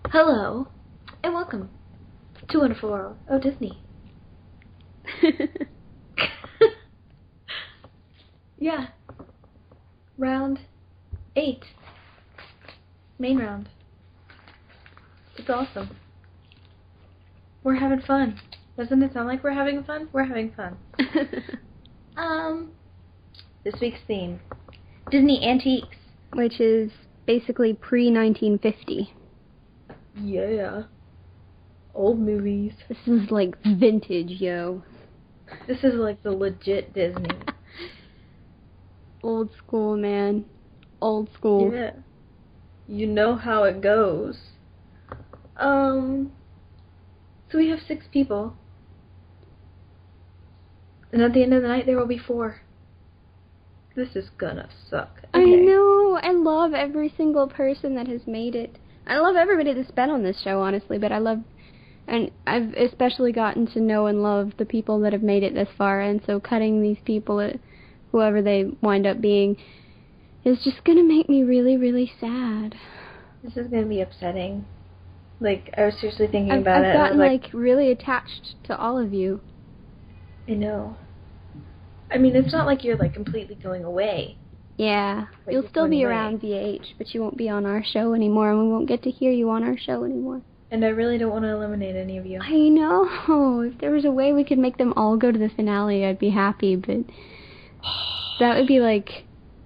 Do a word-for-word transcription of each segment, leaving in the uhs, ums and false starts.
Hello, and welcome to Wonderful World of Disney. Yeah. Round eight. Main round. It's awesome. We're having fun. Doesn't it sound like we're having fun? We're having fun. um, this week's theme, Disney Antiques. Which is basically pre nineteen fifty. Yeah. Old movies. This is like vintage, yo. This is like the legit Disney. Old school, man. Old school. Yeah. You know how it goes. Um, so we have six people. And at the end of the night, there will be four. This is gonna suck. Okay. I know. I love every single person that has made it. I love everybody that's been on this show, honestly, but I love, and I've especially gotten to know and love the people that have made it this far, and so cutting these people, at whoever they wind up being, is just gonna make me really, really sad. This is gonna be upsetting. Like, I was seriously thinking I've, about I've it. gotten, I was like, like, really attached to all of you. I know. I mean, it's not like you're, like, completely going away. Yeah, But you'll you're still going be away. around V H, but you won't be on our show anymore, and we won't get to hear you on our show anymore. And I really don't want to eliminate any of you. I know. If there was a way we could make them all go to the finale, I'd be happy, but that would be like,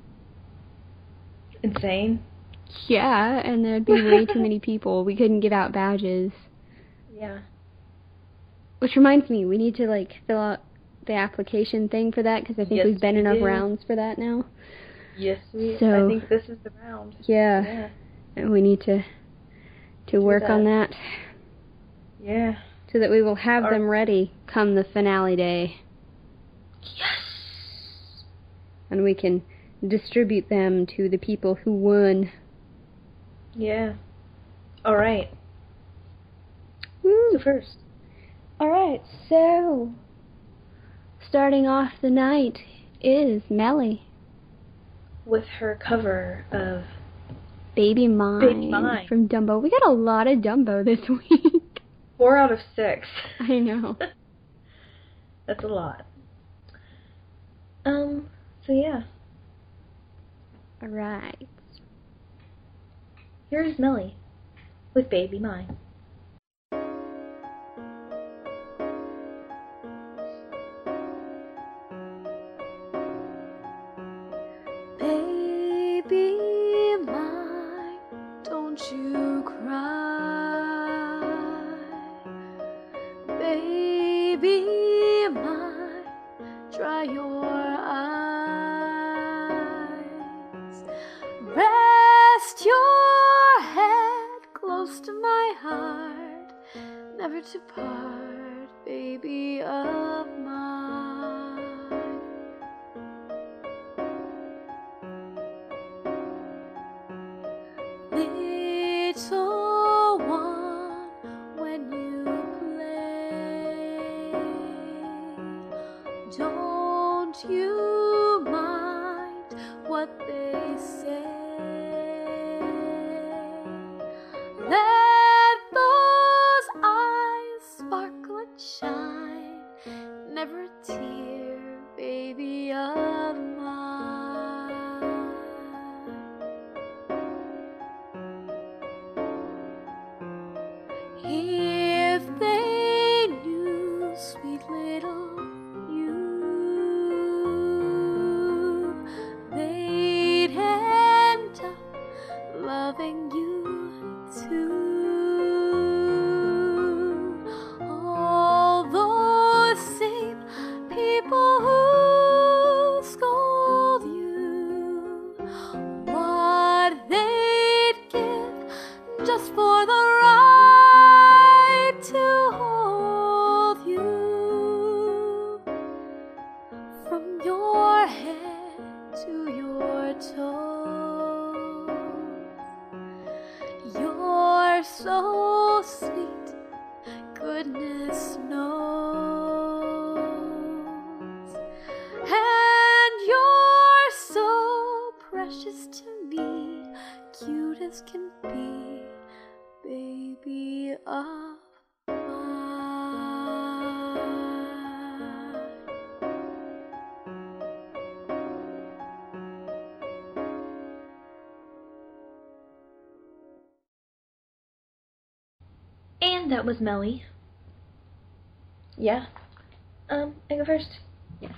Insane? yeah, and there'd be way too many people. We couldn't give out badges. Yeah. Which reminds me, we need to, like, fill out the application thing for that, because I think Yes, we've been we enough do. rounds for that now. Yes, we. So- I think this is the round. Yeah, Yeah. and we need to to work that. on that, Yeah. so that we will have Our- them ready come the finale day, Yes. and we can distribute them to the people who won. Yeah. All right. Woo. So first, Alright, so starting off the night is Melly, with her cover of Baby Mine, Baby Mine. from Dumbo. We got a lot of Dumbo this week. four out of six. I know. That's a lot. Um. So yeah, Alright. here's Melly with Baby Mine. Baby mine, don't you cry. Baby mine, dry your eyes. Rest your head close to my heart, never to part, baby of mine. Little one, when you play, don't you mind what they say. Let those eyes sparkle and shine, never a tear, baby of mine. If they knew, sweet little you, they'd end up loving you too. All those same people who scold you, what they'd give just for the right to hold you. From your head to your toes, you're so sweet, goodness knows. And you're so precious to me, cute as can be, baby of mine. And that was Melly. Yeah. Um, I go first? Yes.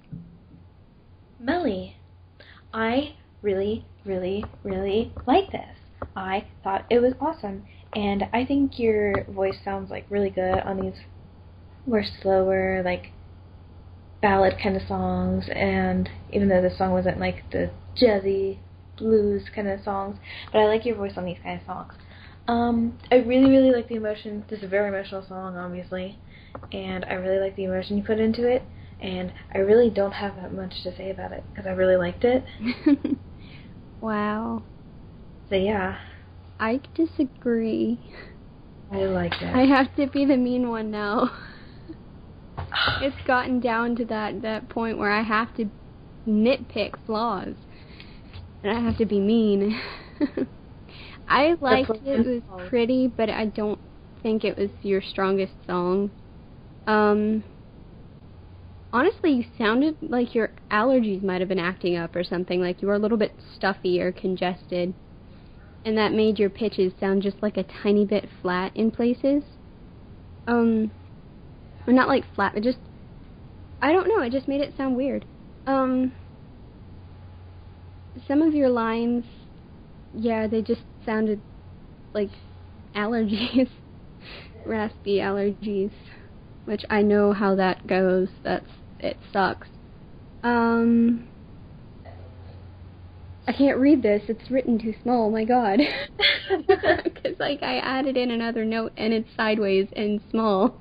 Melly. I really, really, really like this. I thought it was awesome. And I think your voice sounds like really good on these more slower, like, ballad kind of songs. And even though the song wasn't like the jazzy blues kind of songs, but I like your voice on these kind of songs. Um, I really, really like the emotion. This is a very emotional song, obviously, and I really like the emotion you put into it, and I really don't have that much to say about it, because I really liked it. Wow. So, yeah. I disagree. I like it. I have to be the mean one now. It's gotten down to that, that point where I have to nitpick flaws, and I have to be mean. I liked it, it was pretty, but I don't think it was your strongest song. Um, honestly, you sounded like your allergies might have been acting up or something, like you were a little bit stuffy or congested, and that made your pitches sound just like a tiny bit flat in places. Um, or not like flat, but just, I don't know, it just made it sound weird. Um, some of your lines, yeah, they just sounded like allergies, raspy allergies, which I know how that goes. That's, it sucks. Um, I can't read this. It's written too small. My God, because like I added in another note and it's sideways and small.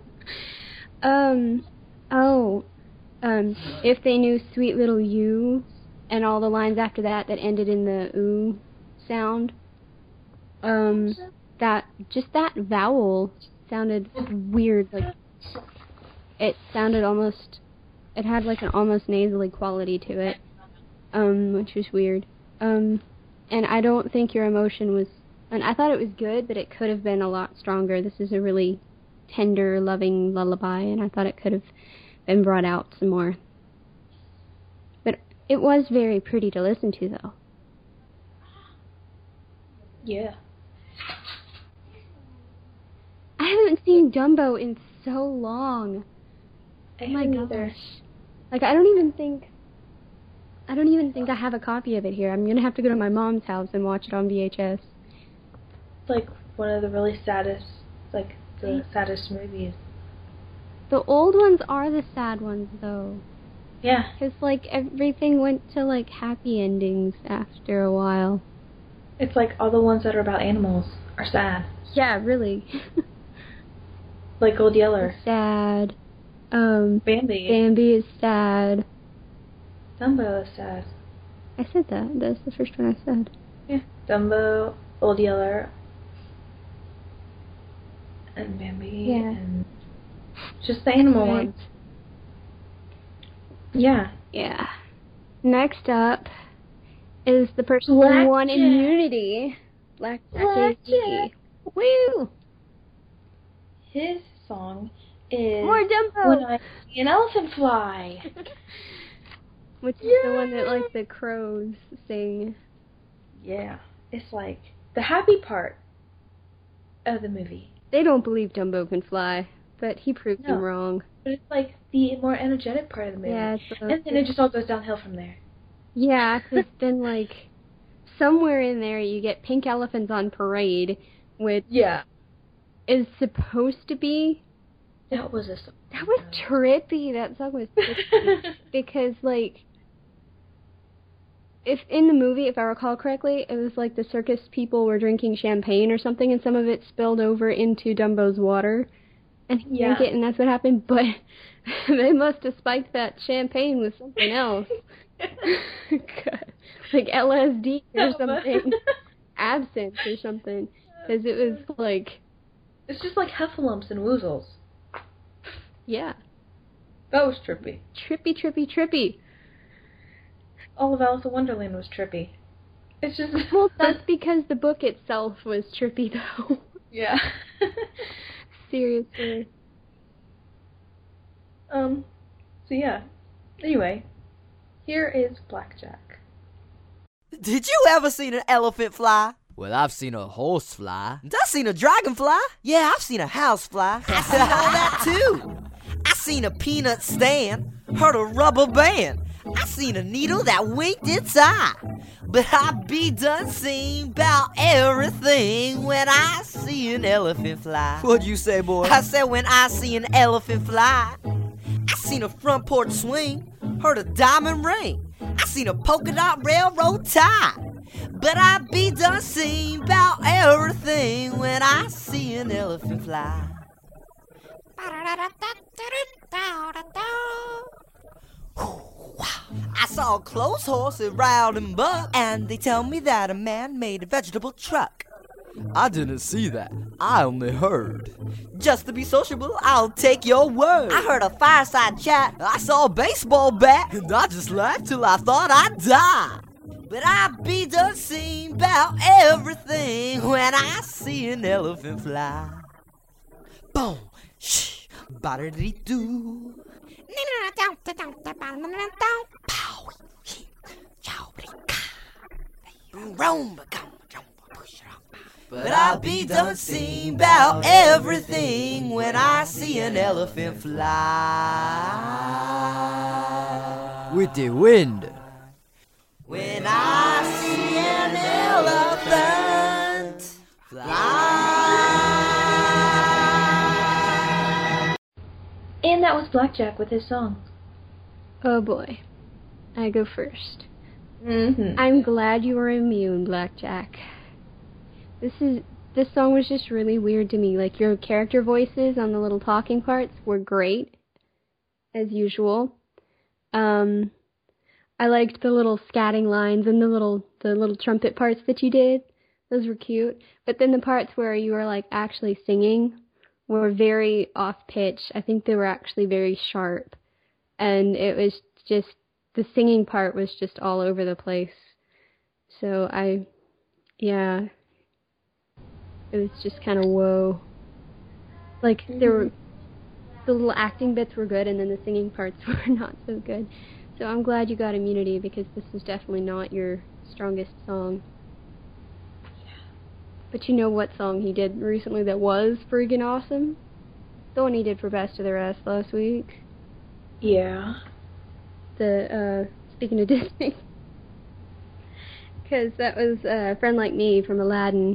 um, oh, um, if they knew "Sweet Little You," and all the lines after that that ended in the ooh sound. Um, that, just that vowel sounded weird, like, it sounded almost, it had like an almost nasally quality to it, um, which was weird. Um, and I don't think your emotion was, and I thought it was good, but it could have been a lot stronger. This is a really tender, loving lullaby, and I thought it could have been brought out some more. But it was very pretty to listen to, though. Yeah. I haven't seen Dumbo in so long. I Oh my haven't gosh. either. Like, I don't even think... I don't even think I have a copy of it here. I'm gonna have to go to my mom's house and watch it on V H S. It's like one of the really saddest, like, the saddest movies. The old ones are the sad ones, though. Yeah. Because, like, everything went to, like, happy endings after a while. It's like all the ones that are about animals are sad. Yeah, really. Like Gold Yeller. Sad. Um, Bambi. Bambi is sad. Dumbo is sad. I said that. That's the first one I said. Yeah. Dumbo, Old Yeller, and Bambi, Yeah. and just the animal Right. ones. Yeah. Yeah. Next up is the person who Black won Jack. immunity. Black Black Jack. Woo! His song is More Dumbo! When I See an Elephant Fly. Which is the one that, like, the crows sing. Yeah. It's like the happy part of the movie. They don't believe Dumbo can fly, but he proved No. them wrong. But it's like the more energetic part of the movie. Yeah, it's And then it just all goes downhill from there. Yeah, 'cause then, like, somewhere in there you get pink elephants on parade, which Yeah. is supposed to be... That was a... That was trippy. That song was trippy. Because, like, if in the movie, if I recall correctly, it was like the circus people were drinking champagne or something, and some of it spilled over into Dumbo's water, and he Yeah. drank it, and that's what happened. But they must have spiked that champagne with something else, like L S D or something, absinthe or something, because it was like, It's just like heffalumps and woozles. yeah, That was trippy. trippy, trippy, trippy. All of Alice in Wonderland was trippy. It's just... Well, that's because the book itself was trippy, though. Yeah. Seriously. Um, so yeah. Anyway, here is Blackjack. Did you ever seen an elephant fly? Well, I've seen a horse fly. And I've seen a dragonfly. Yeah, I've seen a house fly. I seen all that too. I seen a peanut stand, heard a rubber band. I seen a needle that winked its eye. But I be done seen 'bout everything when I see an elephant fly. What'd you say, boy? I said when I see an elephant fly. I seen a front porch swing, heard a diamond ring. I seen a polka dot railroad tie. But I be done seen 'bout everything when I see an elephant fly. I saw a clothes horse and riled and buck, and they tell me that a man made a vegetable truck. I didn't see that. I only heard. Just to be sociable, I'll take your word. I heard a fireside chat. I saw a baseball bat, and I just laughed till I thought I'd die. But I be done seen 'bout everything when I see an elephant fly. Boom, shh, ba-da-dee-doo. But I be done seen 'bout everything when I see an elephant fly. With the wind. When I see an elephant fly. And that was Blackjack with his song. Oh boy. I go first. Mm-hmm. I'm glad you were immune, Blackjack. This is this song was just really weird to me. Like, your character voices on the little talking parts were great, as usual. Um, I liked the little scatting lines and the little the little trumpet parts that you did. Those were cute. But then the parts where you were like actually singing were very off pitch. I think they were actually very sharp, and it was just the singing part was just all over the place. So I, yeah. It was just kind of whoa. Like, mm-hmm. there were, the little acting bits were good, and then the singing parts were not so good. So I'm glad you got immunity, because this is definitely not your strongest song. Yeah. But you know what song he did recently that was friggin' awesome? The one he did for Best of the Rest last week. Yeah. The, uh, speaking of Disney. Because that was uh, A Friend Like Me from Aladdin.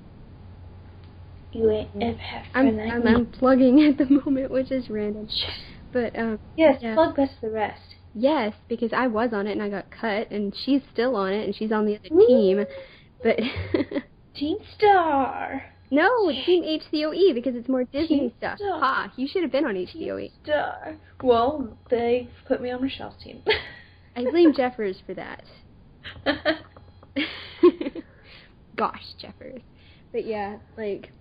You ain't never have a I'm, friend like I'm, me. I'm plugging at the moment, which is random. But, um... Yes, yeah. plug Best of the Rest. Yes, because I was on it and I got cut, and she's still on it, and she's on the other Woo! team. But... Team Star! No, Team H C O E, because it's more Disney Team stuff. Star. Ha, you should have been on H C O E. Team Star. Well, they put me on Michelle's team. I blame Jeffers for that. Gosh, Jeffers. But yeah, like...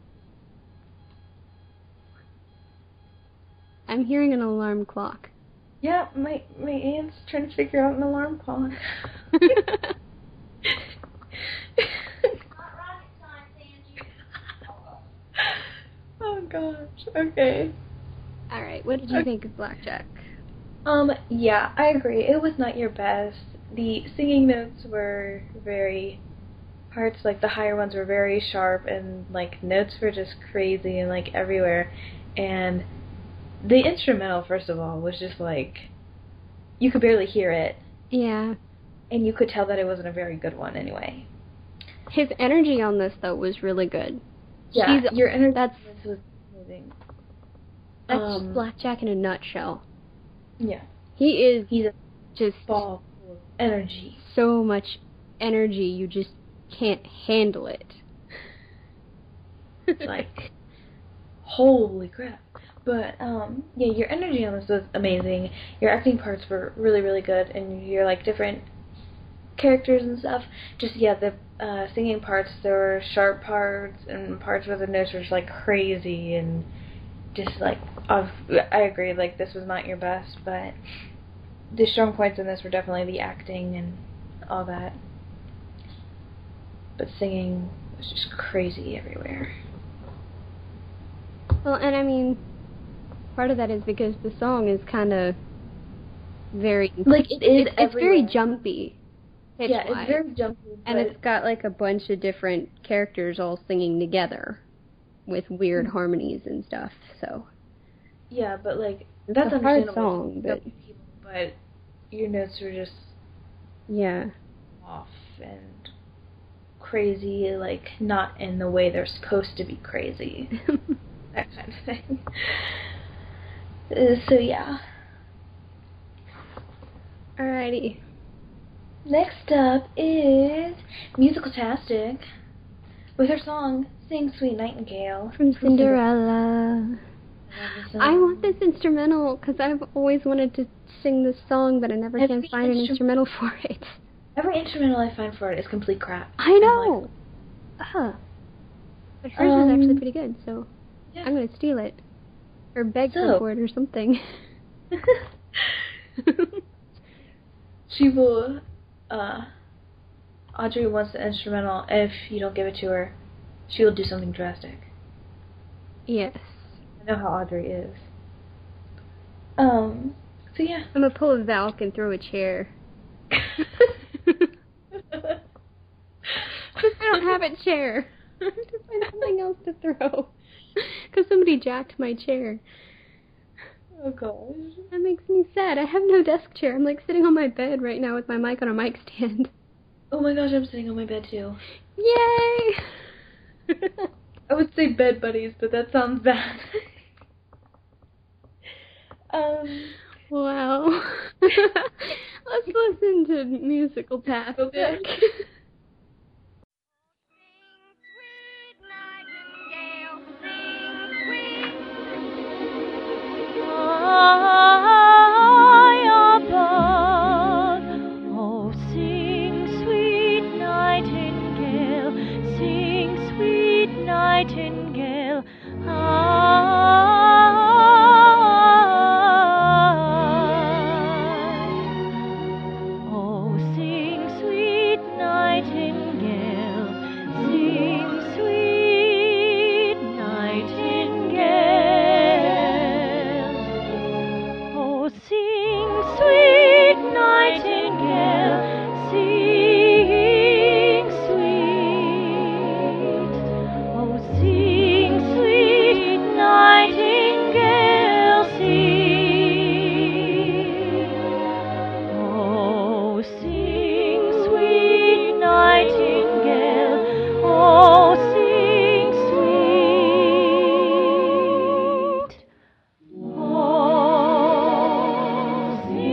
I'm hearing an alarm clock. Yeah, my my aunt's trying to figure out an alarm clock. Oh gosh. Okay. All right. What did you think of Blackjack? Um. Yeah, I agree. It was not your best. The singing notes were very parts like the higher ones were very sharp, and like notes were just crazy and like everywhere, and the instrumental, first of all, was just like, you could barely hear it. Yeah. And you could tell that it wasn't a very good one anyway. His energy on this, though, was really good. Yeah, She's, your energy that's, was amazing. That's um, Blackjack in a nutshell. Yeah. He is He's a just ball full of energy. So much energy, you just can't handle it. Like, holy crap. But, um, yeah, your energy on this was amazing. Your acting parts were really, really good. And your, like, different characters and stuff. Just, yeah, the uh, singing parts, there were sharp parts and parts where the notes were just, like, crazy. And just, like, I've, I agree, like, this was not your best. But the strong points in this were definitely the acting and all that. but singing was just crazy everywhere. Well, and I mean, part of that is because the song is kind of very... Like, it is It's, it's very everywhere. jumpy. Yeah, pitch-wise. it's very jumpy. And but- it's got, like, a bunch of different characters all singing together with weird Mm-hmm. harmonies and stuff, so... Yeah, but, like, It's that's a hard understandable. song, but... But your notes are just Yeah. off and crazy, like, not in the way they're supposed to be crazy. That kind of thing. Uh, so, yeah. Alrighty. Next up is Musicaltastic with her song Sing Sweet Nightingale. From Cinderella. Cinderella. I want this instrumental because I've always wanted to sing this song, but I never Every can find an instru- instrumental for it. Every instrumental I find for it is complete crap. I I'm know. Uh, but hers Um, is actually pretty good, so Yeah. I'm gonna steal it or beg So- for it or something. Like, she will, uh, Audrey wants the instrumental. If you don't give it to her, she will do something drastic. Yes. I know how Audrey is. Um, so yeah. I'm gonna pull a Valk and throw a chair. Because I don't have a chair. I have to find something else to throw. Because somebody jacked my chair. Oh gosh. That makes me sad. I have no desk chair. I'm like sitting on my bed right now with my mic on a mic stand. Oh my gosh, I'm sitting on my bed too. Yay! I would say bed buddies, but that sounds bad. um, Wow. Let's listen to Musicaltastic. Okay. High above, oh, sing, sweet nightingale, sing, sweet nightingale, high. Oh, sing, sweet nightingale, sing, sweet nightingale. Oh, sing, sweet nightingale, sing, sweet. Oh, sing, sweet nightingale, sing. Oh, sing, sweet nightingale, oh, sing, sweet. Oh,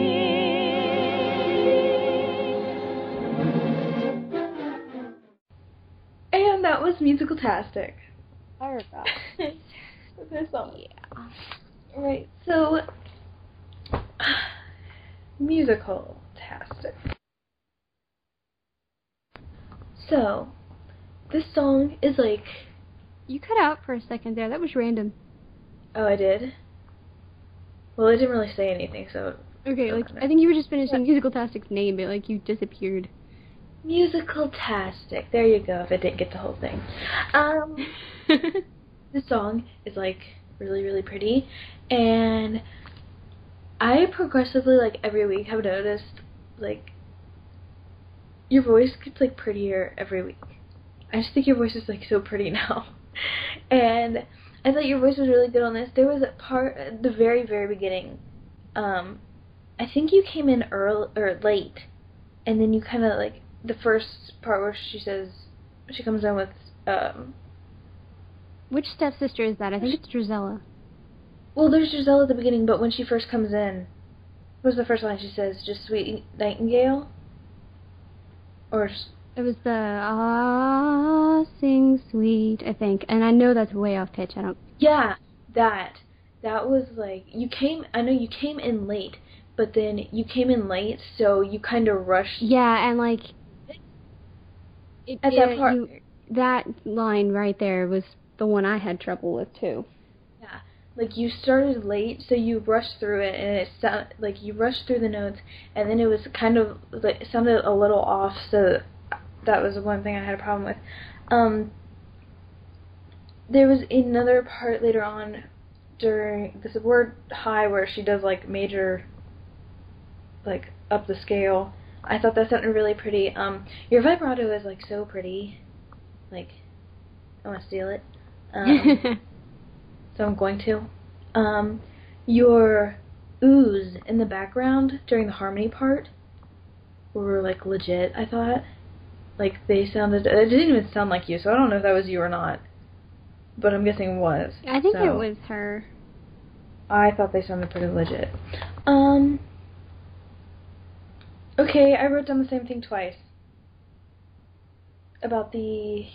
and that was Musicaltastic. Fireball. This song. Yeah. Right, so Musicaltastic. So, this song is like, You cut out for a second there. That was random. oh, I did? Well, it didn't really say anything, so. Okay, like, Okay. I think you were just finishing Musicaltastic's name, but, like, you disappeared. Musicaltastic. There you go, if I didn't get the whole thing. Um, this song is, like, really, really pretty, and I progressively, like, every week have noticed, like, your voice gets, like, prettier every week. I just think your voice is, like, so pretty now. And I thought your voice was really good on this. There was a part at the very, very beginning. Um, I think you came in early, or late, and then you kind of, like, the first part where she says, she comes in with, um, Which stepsister is that? I think it's Drizella. well, there's Giselle at the beginning, but when she first comes in, what was the first line she says? Just Sweet Nightingale? Or, s- It was the Ah Sing Sweet, I think. And I know that's way off pitch. I don't... yeah, that. That was like, you came, I know you came in late, but then you came in late, so you kind of rushed. Yeah, and, like... It, At yeah, that part. you- that line right there was the one I had trouble with, too. Yeah, like you started late, so you rushed through it, and it sounded like you rushed through the notes, and then it was kind of like it sounded a little off. So that was the one thing I had a problem with. Um, there was another part later on during this word high where she does like major, like up the scale. I thought that sounded really pretty. Um, your vibrato is like so pretty. Like, I want to steal it. Um, so I'm going to. Um, your oohs in the background during the harmony part were like legit, I thought. Like they sounded, it didn't even sound like you, so I don't know if that was you or not. But I'm guessing it was. I think so. it was her. I thought they sounded pretty legit. Um, okay, I wrote down the same thing twice. About the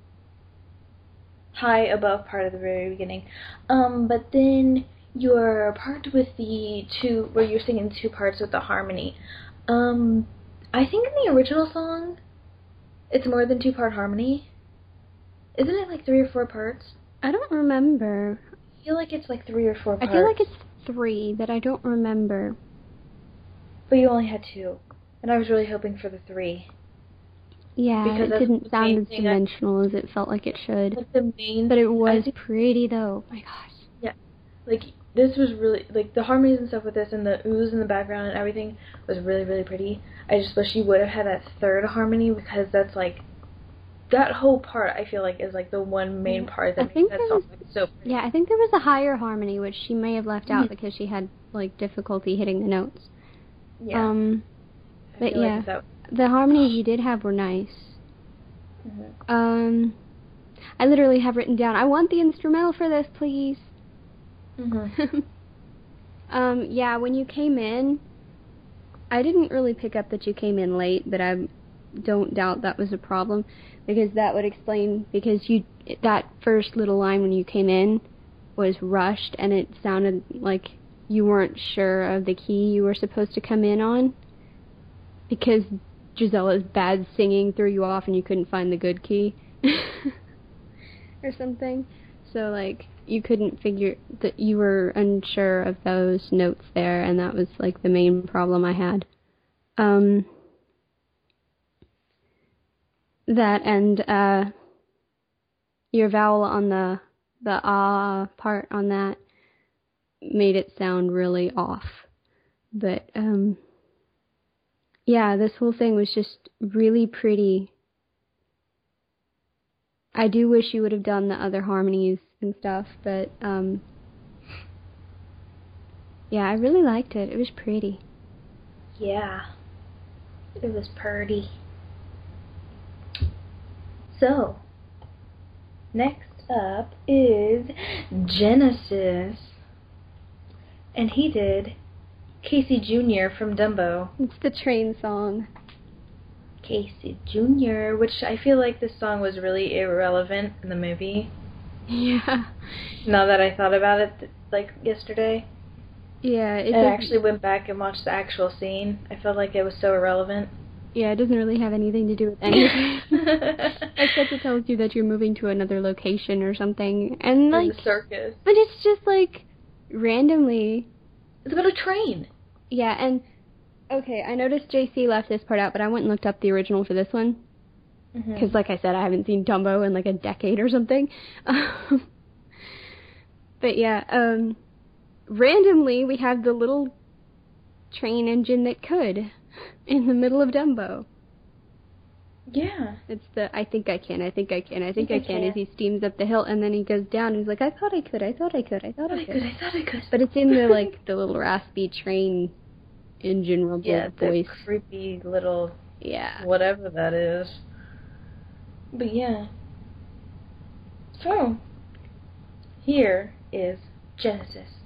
high above part of the very beginning. Um, but then your part with the two, where you're singing two parts with the harmony. Um, I think in the original song, it's more than two-part harmony. Isn't it like three or four parts? I don't remember. I feel like it's like three or four parts. I feel like it's three, but I don't remember. But you only had two. And I was really hoping for the three. Yeah, because it didn't sound as dimensional I, as it felt like it should. Like the main, but it was think, pretty though. Oh my gosh. Yeah, like this was really like the harmonies and stuff with this, and the oohs in the background and everything was really really pretty. I just wish you would have had that third harmony because that's like that whole part. I feel like is like the one main part that I makes that song was, like, so pretty. Yeah, I think there was a higher harmony which she may have left out mm-hmm. because she had like difficulty hitting the notes. Yeah. Um, I but feel yeah, like that, the harmonies you did have were nice. Mm-hmm. Um, I literally have written down, I want the instrumental for this, please. Mm-hmm. um, yeah, when you came in, I didn't really pick up that you came in late, but I don't doubt that was a problem, because that would explain, because you, that first little line when you came in was rushed, and it sounded like you weren't sure of the key you were supposed to come in on, because Gisella's bad singing threw you off and you couldn't find the good key or something. So like you couldn't figure that you were unsure of those notes there, and that was like the main problem I had. Um, that and uh, your vowel on the the ah part on that made it sound really off. But um. Yeah, this whole thing was just really pretty. I do wish you would have done the other harmonies and stuff, but, um, yeah, I really liked it. It was pretty. Yeah, it was pretty. So, next up is Genesis, and he did Casey Junior from Dumbo. It's the train song. Casey Junior, which I feel like this song was really irrelevant in the movie. Yeah. Now that I thought about it, like, yesterday. Yeah. It I actually went back and watched the actual scene. I felt like it was so irrelevant. Yeah, it doesn't really have anything to do with anything. Except it tells you that you're moving to another location or something. And, like... In the circus. But it's just, like, randomly... It's about a train. Yeah, and, okay, I noticed J C left this part out, but I went and looked up the original for this one. Because, mm-hmm. like I said, I haven't seen Dumbo in, like, a decade or something. But, yeah, um, randomly, we have the little train engine that could in the middle of Dumbo. Yeah. It's the, I think I can, I think I can, I think I, I can, can, as he steams up the hill, and then he goes down, and he's like, I thought I could, I thought I could, I thought I, I could. could, I thought I could. But it's in the, like, the little raspy train engine rumble yeah, voice. Yeah, creepy little... Yeah. Whatever that is. But yeah. So, here is Genesis.